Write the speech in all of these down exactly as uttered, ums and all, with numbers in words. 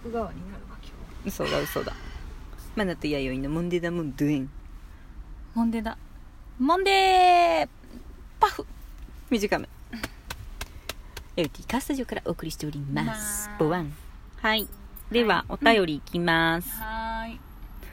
徳川になるわ今日。 嘘だ嘘だ。マナと弥生のモンデダモンドゥエン。 モンデだモンデーパフ短め。エルティカースタジオからお送りしておりますまあボワン。はい、では、はい、お便りいきます。 はーい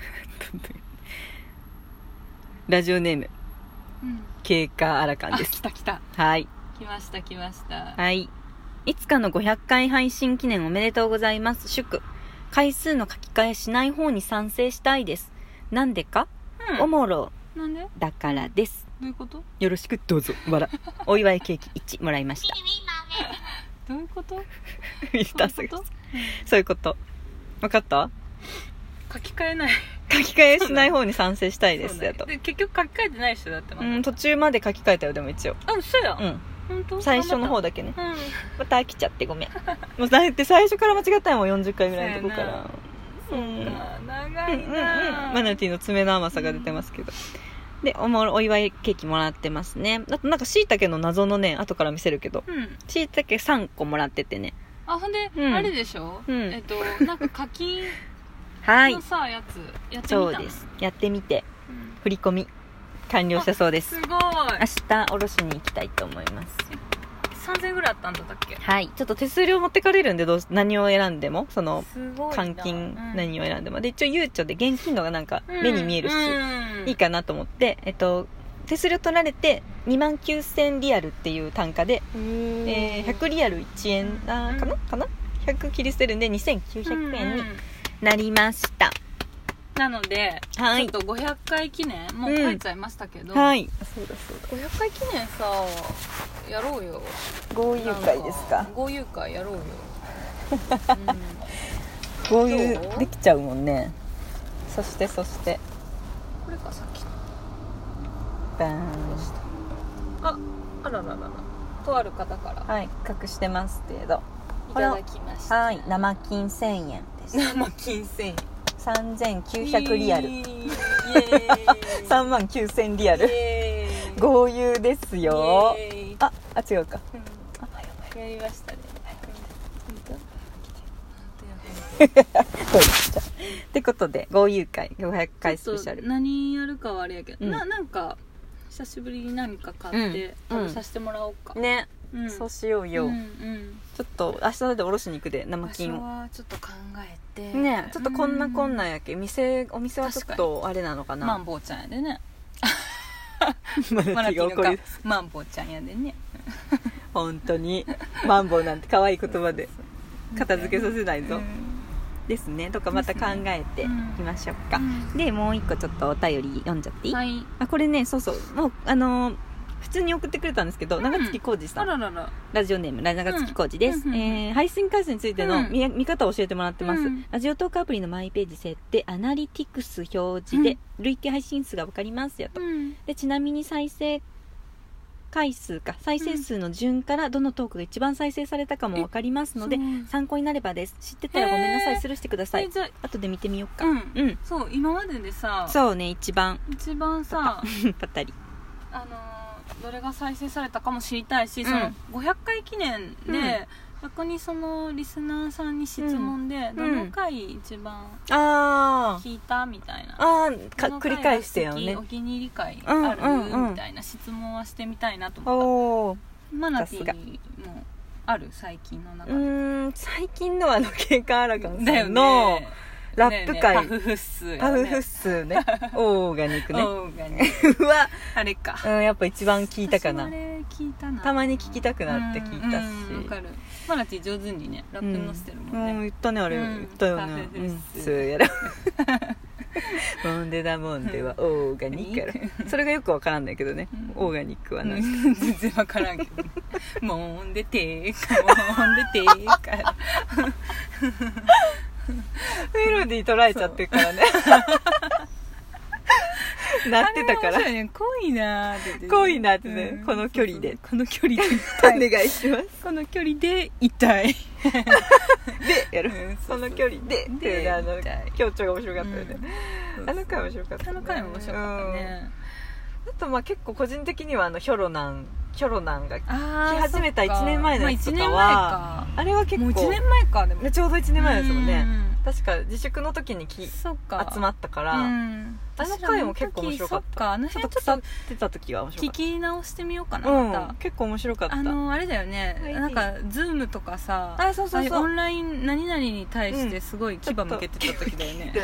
ラジオネーム、 うん、 ケーカーアラカンです。 来た来た。 はい、 来ました来ました。 はい、いつかのごひゃっかい配信記念おめでとうございます。祝回数の書き換えしない方に賛成したいです。なんでか、うん、おもろなんでだからです。 どういうこと？ よろしくどうぞ。わらお祝いケーキいちもらいました。 どういうこと？ ミスタースがそういうこと。分かった？ 書き換えない。 書き換えしない方に賛成したいですやと。 で結局書き換えてない人だってまだ。 うん、途中まで書き換えたよ。でも一応。 あ、そうや。 うん。 本当？ 最初の方だけね。 うん。 また飽きちゃってごめん。もうだって最初から間違ったよもんよんじゅっかいぐらいのとこから。 そうか、長いな、うんうんうん、 マナティーの爪の甘さが出てますけど、うん、で お, もお祝いケーキもらってますね。あとなんかしいたけの謎のね、後から見せるけどしいたけさんこもらっててね。 あ、ほんで、うん、あれでしょ、うん、えっとなんか課金のさ、はい、やつやってみたの。 そうです、やってみて、うん、振り込み完了したそうです。 すごい。明日おろしに行きたいと思います。 さんぜんえんぐらいあったんだったっけ。 はい、ちょっと手数料持ってかれるんで、どう何を選んでもその換金、うん、何を選んでもで、一応ゆうちょで現金のがなんか目に見えるし、うん、いいかなと思って、えっと手数料取られてにまんきゅうせんリアルっていう単価で、えー、ひゃくリアルいちえんあかな、うん、かなひゃく切り捨てるんでにせんきゅうひゃくえんになりました。 なので、はい、ちょっとごひゃっかい記念もう書いちゃいましたけど、 うん、はい、そうだそうだ、 ごひゃっかい記念さやろうよ。 豪遊会ですか。 豪遊会やろうよ、 うん、豪遊できちゃうもんね。そしてそしてこれかさっきバーン。 あ、あらららら、とある方から、 はい、隠してますけどいただきました。 はい、生金せんえんです。 生金せんえん、 さんぜんきゅうひゃくリアル、イエーイさんまんきゅうせんリアル、豪遊ですよ。あ、あ、違うか、うん、あ、 やりましたね。 ってことで豪遊会ごひゃっかいスペシャル、 何やるかはあれやけど、うん、な, なんか久しぶりに何か買って食べさせてもらおうか、 うん、ね、うん、そうしようよ、うんうん、ちょっと明日でおろしに行くで生金を。 場所はちょっと考えてね、ちょっとこんなこんなんやけ、店お店はちょっとあれなのかな。 マンボウちゃんやでねマナティが怒りですマンボウちゃんやでね本当にマンボウなんて可愛い言葉で片付けさせないぞ、うん、ですね。とかまた考えていきましょうか、うん、でもう一個ちょっとお便り読んじゃっていい？はい、あ、これね、そうそう、もうあのー普通に送ってくれたんですけど、うん、長月浩二さん、あららら、ラジオネーム長月浩二です、うん、えー、配信回数についての 見,、うん、見方を教えてもらってます、うん、ラジオトークアプリのマイページ設定アナリティクス表示で累計配信数が分かりますやと、うん、でちなみに再生回数か再生数の順からどのトークが一番再生されたかも分かりますので、参考になればです。知ってたらごめんなさい、スルーしてください。じゃあ後で見てみようか。うん、うん、 そう、今まででさ、 そうね、一番一番さパタリ、 あのー、どれが再生されたかも知りたいし、うん、そのごひゃっかい記念で、うん、逆にそのリスナーさんに質問で、うん、どの回一番聞いたみたいな、 あーか繰り返してよね、 お気に入り回ある、うんうんうん、みたいな質問はしてみたいなと思った。マナティーもある最近の中で。うーん、最近のはあのケーカーアラカンさんのラップ会、 パフフッスー、 パフフッスーね、オーガニックね、 オーガニックはあれか、 うん、やっぱ一番聞いたかな。 あれ聞いたな。 たまに聞きたくなって聞いたし、 うん、わかる。マナティ上手にねラップ載せてるもんね、 うん、言ったね、あれ、うん、言ったよね、うん、そうやろモンデだモンデはオーガニックやろそれがよくわからんだけどね、うん、オーガニックは何か、 うん、全然わからんけどモンデテーカモンデテーカメロディー捉えちゃってるからねなってたから、 ね、濃いなーって、 濃いなってね、うん、この距離で、 この距離でお願いしますこの距離で痛いでやる、うん、その距離でっていうね、あの強調が面白かったよね、うん、あの回面白かった、ね、 あの回も面白かったね、 あとまあ結構個人的にはあのヒョロナンヒョロナンが来始めたいちねんまえのやつとかは、まあ、あれは結構もういちねんまえかでもちょうどいちねんまえですもんね。確か自粛の時にき集まったから、うん、あの回も結構面白かった。 あの辺ちょっと出た時は面白かった。 聞き直してみようかな、 うん、 また結構面白かった。 あのあれだよね、なんかズームとかさ、あそうそうそう、オンライン何々に対してすごい牙向けてた時だよね、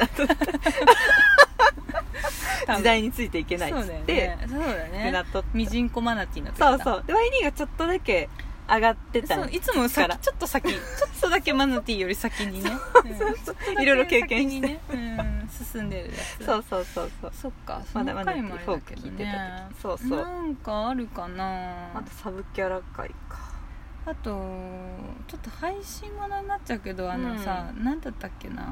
うん、時代についていけないっつって、 そうだよね、ミジンコマナティーの時だ。 そうそう、で ワイディー がちょっっとだけ上がってた。 そういつも先ちょっと先ちょっとだけマナティーより先にねいろいろ経験して、 ね、うん、進んでるやつ。 そうそうそうそう。 そっか、その回もあれだけどね。 そうそう。 なんかあるかな。 あとサブキャラ回か。 あとちょっと配信ものになっちゃうけど、あのさ、うん、なんだったっけな、あの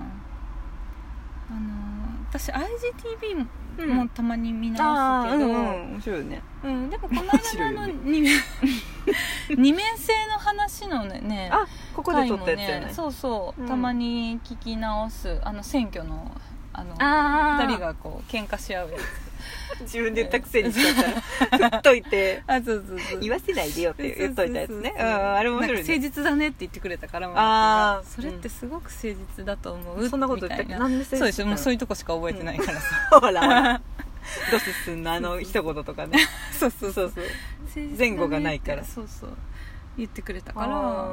私 アイジーティービー ももうたまに見直すけど、うんうん、 面白いね、 うん、でもこの間の二面二面性の話のね、 あここで撮ったやつじゃない、 ね、そうそう、うん、たまに聞き直す、あの選挙のあのあふたりがこう喧嘩し合うやつ自分で言ったくせにしちゃったら振っといてあそうそうそう言わせないでよって言っといたやつね。あれ面白いね。 誠実だねって言ってくれたから、あそれってすごく誠実だと思う、うん、 そんなこと言ったっけ。なんで誠実？ そうですよ、もうそういうとこしか覚えてないからさ、 うん、ほらほらドススンのあの一言とかねそうそうそうそう前後がないからそうそう言ってくれたから、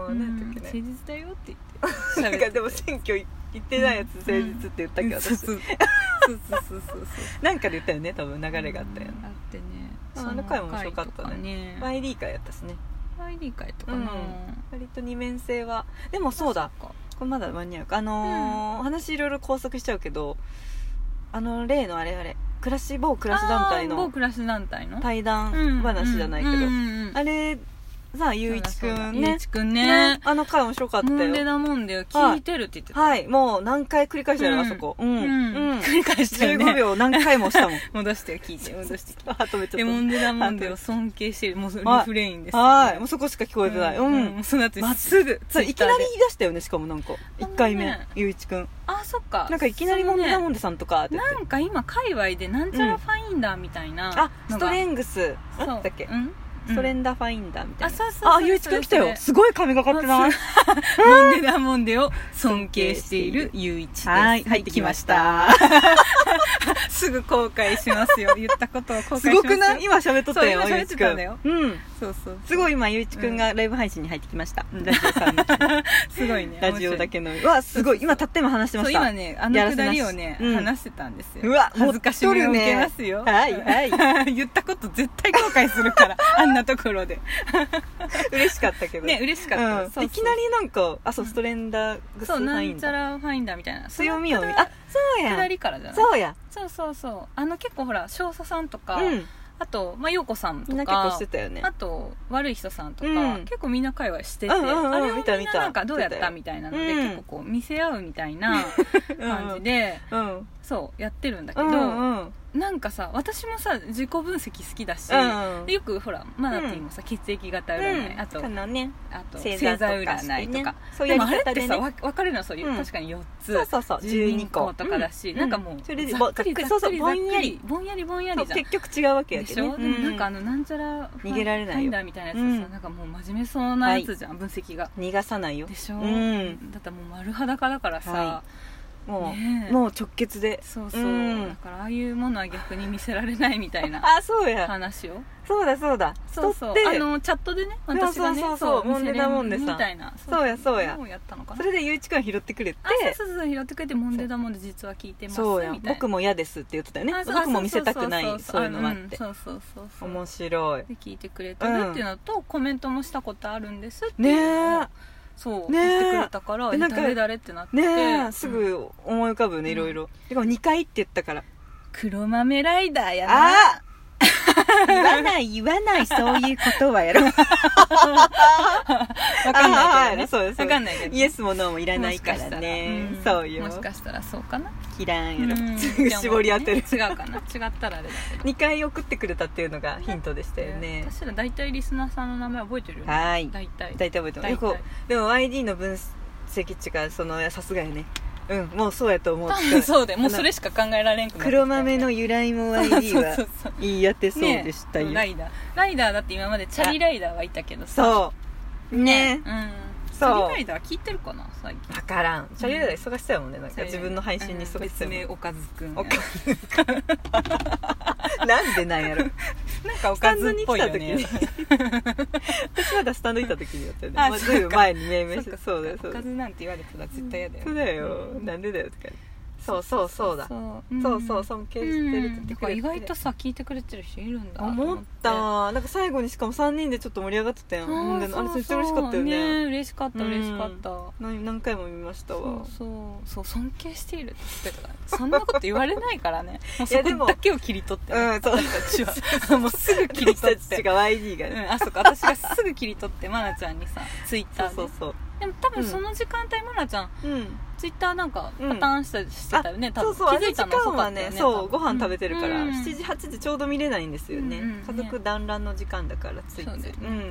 うん、誠実だよって言ってなんかでも選挙行ってないやつ誠実って言ったけど、うん、私そうそうそうそうそうなんかで言ったよね、多分流れがあったよね、 うん、あってね、 あの回も面白かったね。ワイディー 回やったしね。 ワイディー 回とかな、うん、 割と二面性はでもそうだ、これまだ間に合うか、あのーうん、話いろいろ拘束しちゃうけど、あの例のあれあれ暮らし某暮らし団体の某暮らし団体の対談話じゃないけど、うんうんうんうん、あれさあ、ゆういちくんね。 ゆういちくんね。 あの回面白かったよ。 モンデだもんで聞いてるって言ってた。 はい。もう何回繰り返したよ、あそこ。うん。 繰り返したよね。 じゅうごびょう何回もしたもん。 戻して聞いて、戻して聞いて。 あとめっちゃった。 モンデだもんでを尊敬してる。もうリフレインです。 はい。もうそこしか聞こえてない。うん。 もうその後まっすぐ。いきなり言い出したよね、しかもなんか。いっかいめ、ゆういちくん。 あ、そっか。 なんかいきなりモンデだもんでさんとかって。 なんか今、界隈でなんちゃらファインダーみたいな。 あ、ストレングス。なんだっけ。うんストレンダーファインダーみたいな、 あ、そうそうそう、 あ、ゆういちくん来たよ。すごい髪がかってない。 モンデダモンデを尊敬しているゆういちです。 はい、入ってきました。 すぐ後悔しますよ。言ったことを後悔しますよ。 すごくない？今喋っとったよ、 ゆういちくん。 うん。そうそう。すごい今ゆういちくんがライブ配信に入ってきました。ラジオさんの。 すごいね。 ラジオだけの。うわ、すごい。今立っても話してました。 今ね、あのくだりをね、話してたんですよ。 うわ、 恥ずかしみを受けますよ。 はいはい。 言ったこと絶対後悔するから、あんなところで。 嬉しかったけどね、嬉しかった、 うん、そうそう、いきなりなんかあ、そう、ストレンダーグスファインダー、そう、なんちゃらファインダーみたいな強みを見、あ、そうや、 下りからじゃない、 そうや、 そうそうそう、あの結構ほら少佐さんとか、うん、あと、まあ、陽子さんとか、みんな結構してたよね、 あと悪い人さんとか、うん、結構みんな会話してて、 うんうんうん、 あれをみんな見たなんかどうやったみたいなので、うん、結構こう見せ合うみたいな感じで、うん、そうやってるんだけど、うんうん、なんかさ、私もさ自己分析好きだし、うん、よくほらマナティーもさ、うん、血液型占い、うん、あと、 ね、 あと星座占いとか、ね、 そういうやり方で、ね、 でもあれってさ分かれるのはそういう、うん、確かによっつ、 そうそうそう、 じゅうにことかだし、うん、なんかもうそれでざっくりざっくりざっくりぼんやりぼんやりぼんやりじゃん、 結局違うわけやけど、ね、 でしょ、うん、でもなんかあのなんちゃら逃げられないよファインダーみたいなやつはさ、うん、なんかもう真面目そうなやつじゃん、はい、分析が逃がさないよでしょ、 うん、 だってもう丸裸だからさ、はい、 もう、ね、もう直結で、 そうそう、うん、だからああいうものは逆に見せられないみたいなあ、そうや話を、 そうだそうだ、 そうそう、あのチャットでね、私がね、 そうそうそう、モンデダモンデさんみたいな、 そうやそうや、 やったのかな、 それでゆういちくん拾ってくれて、 あ、そうそうそう、拾ってくれて、モンデダモンデ実は聞いてますそうや、 みたいな、 僕も嫌ですって言ってたよね、僕も見せたくない、そういうのもあって、 そうそうそうそう、 面白いで聞いてくれてるっていうのと、コメントもしたことあるんですっていうね、 そう、ね、言ってくれたから、え、誰誰ってなって、 ね、すぐ思い浮かぶね、いろいろ。でもにかいって言ったから、 黒豆ライダーやな、 あ言わない言わない、そういうことはやろわかんないけどね、 そうです、 わかんないけど、 イエスもノーもいらないからね、 うん、 そうよ、 もしかしたらそうかな、 いらんやろ、うん、絞り当てる、 違うかな、違ったらあれだけどにかい送ってくれたっていうのがヒントでしたよね。 私ら大体リスナーさんの名前覚えてるよね、 はい、 大体大体覚えてます。よくでも ワイディー の分析値がそのさすがよね、 うんもうそうやと思って多分そうでもうそれしか考えられんくなって黒豆の由来も ワイディー は言い当てそうでしたよ、 ね、ライダーライダーだって今までチャリライダーはいたけどさそうね、 うん、チャリライダー聞いてるかな最近。 分からん。チャリライダー忙しそうやもんね、なんか自分の配信に忙しそうやもん、うん、 別名おかずくんおかずくんなんでなんやろなんかおかずっぽいよね私まだスタンドにいた時にやったよね、まあ、ずいぶん前に命名してそうだよ。 おかずなんて言われたら絶対嫌だよ、 そうだよ、うん、なんでだよとか。そうそうそうだ、そう、うん、そうそう尊敬してるって言ってくれて、 意外とさ聞いてくれてる人いるんだと思ったなんか最後にしかもさんにんでちょっと盛り上がってたやん。あれめっちゃ嬉しかったよね。 ね嬉しかった嬉しかった、うん、 何回も見ましたわ。 そうそうそう尊敬しているって言ってたからそんなこと言われないからねもうそこだけを切り取って、ね、うん、そう私たちはもうすぐ切り取って私たちが ワイディー がね、 うん、あそこ私がすぐ切り取ってまなちゃんにさツイッターでそうそうそうでも多分その時間帯まなちゃん、うん、ツイッターなんかパターンしたりしてたよね、うん、多分そうそう気づいたの遅かったよね。 そうご飯食べてるから、うん、しちじはちじちょうど見れないんですよね、うんうん、家族団らんの時間だからついつい、うん、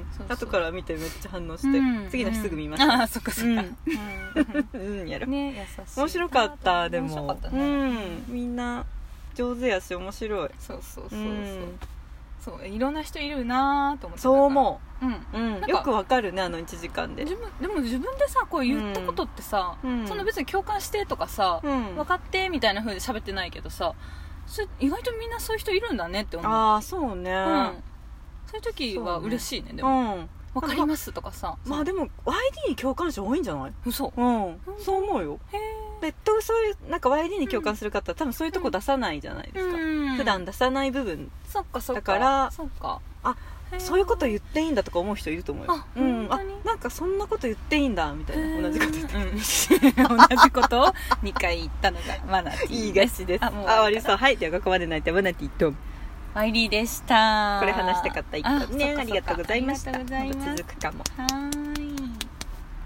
後から見てめっちゃ反応して、うん、次の日すぐ見ました、 うん、ああそっかそっかうん、うん、やろね優しい面白かったでも面白かったね、 うん、みんな上手やし面白い。 そうそうそうそう、うんそういろんな人いるなと思って。 そう思う、 うんうん、よくわかるねあのいちじかんで。 自分でも自分でさこう言ったことってさ、うん、そんな別に共感してとかさ、うん、分かってみたいな風で喋ってないけどさそれ意外とみんなそういう人いるんだねって思う。 ああそうね、うん、 そういう時は嬉しい ね, ねでも、うん分かりますとかさ。 まあでも ワイディー に共感者多いんじゃない？ 嘘、 うん、そう思うよ。へえ。でそういうなんか ワイディー に共感する方は、うん、多分そういうとこ出さないじゃないですか、うん、普段出さない部分そっかそっかだからそっかあそういうこと言っていいんだとか思う人いると思うよ。 あ、うん、 あなんかそんなこと言っていいんだみたいな同じこと言って、 うん、同じことをにかい言ったのがマナティーいいがしです。あもう終わりそう。はいではここまでの相手はマナティーとワイリーでした。 これ話したかった一個ね。 あ, ありがとうございました。 続くかも。 は